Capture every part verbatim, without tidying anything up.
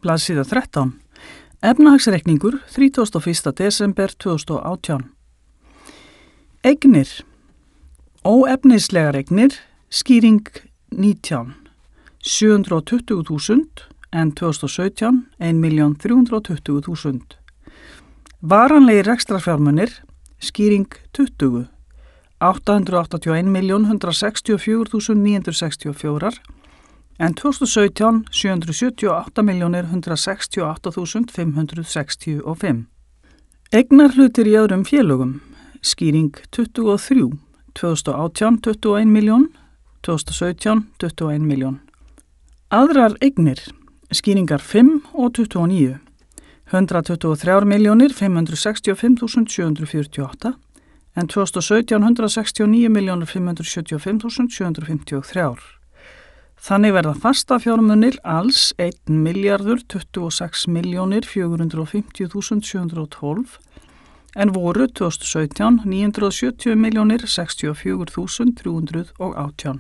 Blaðsíða þrettán. Efnahagsreikningur þrítugasta og fyrsta desember tvö þúsund og átján. Eignir. Óefnislegar eignir, skýring nítján. sjö hundruð og tuttugu þúsund en tvö þúsund og sautján ein milljón þrjú hundruð og tuttugu þúsund. Varanlegir rekstrarfjármunir, skýring tuttugu. átta hundruð áttatíu og ein milljón hundrað sextíu og fjögur þúsund níu hundruð sextíu og fjögur en tvö þúsund og sautján sjö hundruð sjötíu og átta milljónir hundrað sextíu og átta þúsund fimm hundruð sextíu og fimm. Eignarhlutir í öðrum félögum, skýring tuttugu og þrjú. tvö þúsund og átján tuttugu og ein milljón, tvö þúsund og sautján tuttugu og ein milljón. Aðrar eignir, skýringar fimm og tuttugu og níu. hundrað tuttugu og þrjár milljónir fimm hundruð sextíu og fimm þúsund sjö hundruð fjörutíu og átta en tvö þúsund og sautján hundrað sextíu og níu milljónir fimm hundruð sjötíu og fimm þúsund sjö hundruð fimmtíu og þrjú. Þannig verða fasta fjármunir alls einn milljarður tuttugu og sex milljónir fjögur hundruð fimmtíu þúsund sjö hundruð og tólf en voru tvö þúsund og sautján níu hundruð sjötíu milljónir sextíu og fjögur þúsund þrjú hundruð og átján.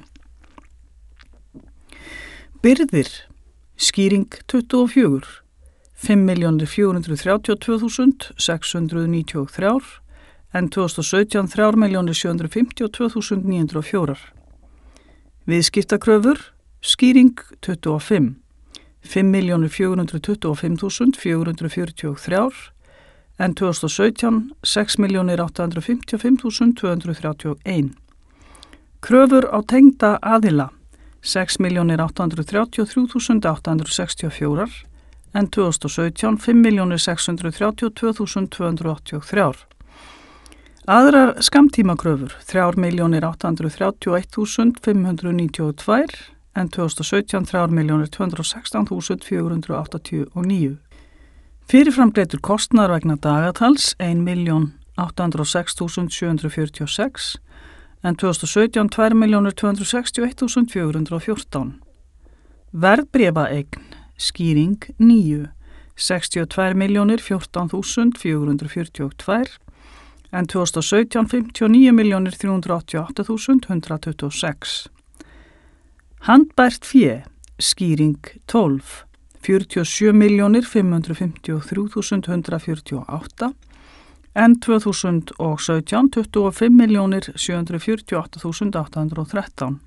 Birgðir, skýring tuttugu og fjögur. fimm milljónir fjögur hundruð þrjátíu og tvö þúsund sex hundruð níutíu og þrjú en tvö þúsund og sautján þrjár milljónir sjö hundruð fimmtíu og tvö þúsund níu hundruð og fjögur. Viðskiptakröfur, skýring tuttugu og fimm. fimm milljónir fjögur hundruð tuttugu og fimm þúsund fjögur hundruð fjörutíu og þrjú en tvö þúsund og sautján sex milljónir átta hundruð fimmtíu og fimm þúsund tvö hundruð þrjátíu og ein. Kröfur á tengda aðila, sex milljónir átta hundruð þrjátíu og þrjú þúsund átta hundruð sextíu og fjögur en tvö þúsund og sautján fimm milljónir sex hundruð þrjátíu og tvö þúsund tvö hundruð áttatíu og þrjú. Aðrar skammtímakröfur, þrjár milljónir átta hundruð þrjátíu og eitt þúsund fimm hundruð níutíu og tvö en tvö þúsund og sautján þrjár milljónir tvö hundruð og sextán þúsund fjögur hundruð áttatíu og níu. Fyrirframgreiddur kostnaður vegna dagatals ein milljón átta hundruð og sex þúsund sjö hundruð fjörutíu og sex en tvö þúsund og sautján tvær milljónir tvö hundruð sextíu og eitt þúsund fjögur hundruð og fjórtán. Verðbréfaeign, skýring níu. sextíu og tvær milljónir fjórtán þúsund fjögur hundruð fjörutíu og tvö en tvö þúsund og sautján fimmtíu og níu milljónir þrjú hundruð áttatíu og átta þúsund hundrað tuttugu og sex. Handbært fé, skýring tólf. fjörutíu og sjö milljónir fimm hundruð fimmtíu og þrjú þúsund hundrað fjörutíu og átta en tvö þúsund og sautján tuttugu og fimm milljónir sjö hundruð fjörutíu og átta þúsund átta hundruð og þrettán.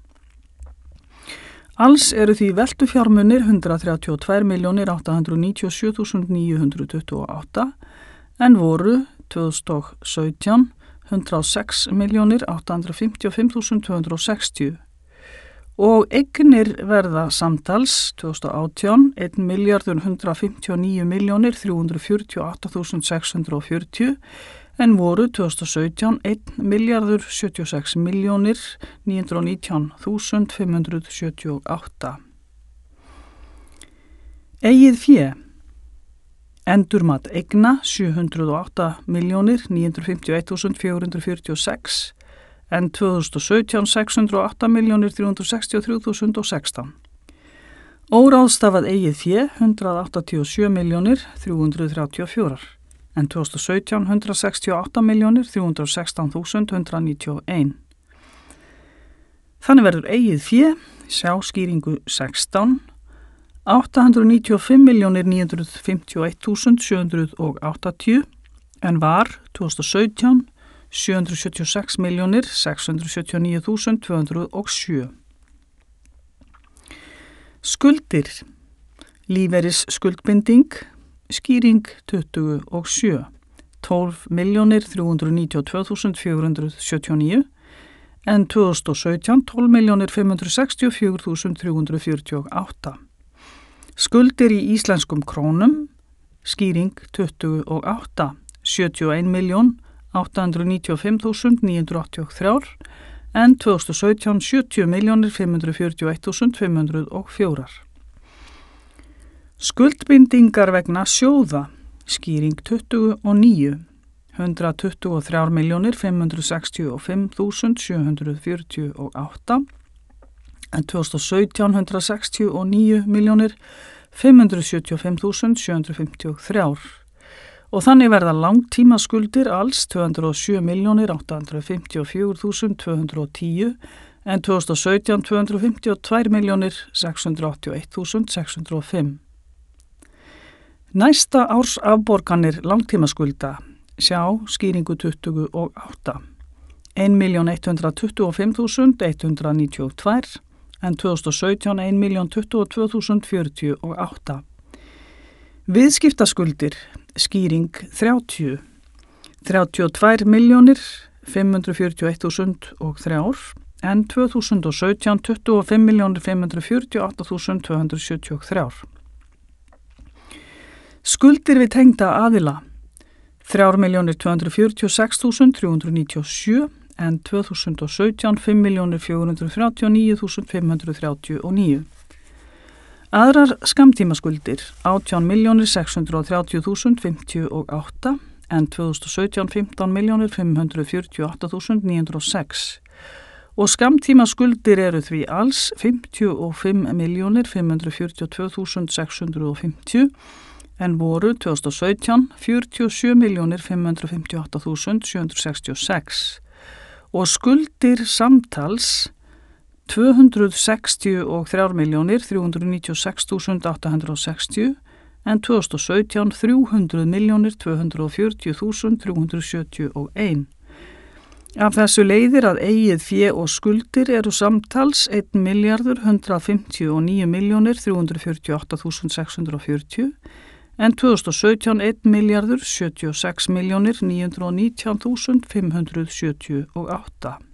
Alls eru því veltufjármunir hundrað þrjátíu og tvær milljónir átta hundruð níutíu og sjö þúsund níu hundruð tuttugu og átta en voru tvö þúsund og sautján hundrað og sex milljónir átta hundruð fimmtíu og fimm þúsund tvö hundruð og sextíu og eignir verða samtals tvö þúsund og átján einn milljarður hundrað fimmtíu og níu milljónir þrjú hundruð fjörutíu og átta þúsund sex hundruð og fjörutíu en voru tvö þúsund og sautján einn milljarður sjötíu og sex milljónir níu hundruð og nítján þúsund fimm hundruð sjötíu og átta. Eigið fé. Endurmat eigna sjö hundruð og átta milljónir níu hundruð fimmtíu og eitt þúsund fjögur hundruð fjörutíu og sex en tvö þúsund og sautján sex hundruð og átta milljónir þrjú hundruð sextíu og þrjú þúsund og sextán. Óráðstafað eigið fé hundrað áttatíu og sjö milljónir þrjú hundruð þrjátíu og fjögur en tvö þúsund og sautján hundrað sextíu og átta milljónir þrjú hundruð og sextán þúsund hundrað níutíu og ein. Þannig verður eigið fé, sjá skýringu sextán, átta hundruð níutíu og fimm milljónir níu hundruð fimmtíu og eitt þúsund sjö hundruð og áttatíu en var tvö þúsund og sautján sjö hundruð sjötíu og sex milljónir sex hundruð sjötíu og níu þúsund tvö hundruð og sjö. Skuldir. Lífeyris skuldbinding, skýring tuttugu og sjö. tólf milljónir þrjú hundruð níutíu og tvö þúsund fjögur hundruð sjötíu og níu en tvö þúsund og sautján tólf milljónir fimm hundruð sextíu og fjögur þúsund þrjú hundruð fjörutíu og átta. Skuldir í íslenskum krónum, skýring tuttugu og átta. sjötíu og ein milljón átta hundruð níutíu og fimm þúsund níu hundruð áttatíu og þrjú en tvö þúsund og sautján sjötíu milljónir fimm hundruð fjörutíu og eitt þúsund fimm hundruð og fjögur. Skuldbindingar vegna sjóða, skýring tuttugu og níu. hundrað tuttugu og þrjár milljónir fimm hundruð sextíu og fimm þúsund sjö hundruð fjörutíu og átta en tvö þúsund og sautján hundrað sextíu og níu milljónir fimm hundruð sjötíu og fimm þúsund sjö hundruð fimmtíu og þrjú og þannig verða langtíma skuldir alls tvö hundruð og sjö milljónir átta hundruð fimmtíu og fjögur þúsund tvö hundruð og tíu en tvö þúsund og sautján tvö hundruð fimmtíu og tvær milljónir sex hundruð áttatíu og eitt þúsund sex hundruð og fimm. Næsta árs afborganir langtímaskulda, sjá skýringu tuttugu og átta. ein milljón hundrað tuttugu og fimm þúsund hundrað níutíu og tvær en tvö þúsund og sautján ein milljón tuttugu og tvö þúsund fjörutíu og átta. Viðskiptaskuldir, skýring þrjátíu. þrjátíu og tvær milljónir fimm hundruð fjörutíu og eitt þúsund og þrjár en tvö þúsund og sautján tuttugu og fimm milljónir fimm hundruð fjörutíu og átta þúsund tvö hundruð sjötíu og þrjár. Skuldir við tengda aðila, þrjár milljónir tvö hundruð fjörutíu og sex þúsund þrjú hundruð níutíu og sjö en tvö þúsund og sautján fimm milljónir fjögur hundruð þrjátíu og níu þúsund fimm hundruð þrjátíu og níu. Aðrar skammtímaskuldir, átján milljónir sex hundruð þrjátíu þúsund fimmtíu og átta en tvö þúsund og sautján fimmtán milljónir fimm hundruð fjörutíu og átta þúsund níu hundruð og sex. Og skammtímaskuldir eru því alls fimmtíu og fimm milljónir fimm hundruð fjörutíu og tvö þúsund sex hundruð fimmtíu en voru tvö þúsund og sautján fjörutíu og sjö milljónir fimm hundruð fimmtíu og átta þúsund sjö hundruð sextíu og sex og skuldir samtals tvö hundruð sextíu og þrjár milljónir þrjú hundruð níutíu og sex þúsund átta hundruð sextíu en tvö þúsund og sautján þrjú hundruð milljónir tvö hundruð fjörutíu þúsund þrjú hundruð sjötíu og eitt. Af þessu leiðir að eigið fé og skuldir eru samtals einn milljarður hundrað fimmtíu og níu milljónir þrjú hundruð fjörutíu og átta þúsund sex hundruð fjörutíu en tvö þúsund og sautján einn milljarður sjötíu og sex milljónir níu hundruð og nítján þúsund fimm hundruð sjötíu og átta.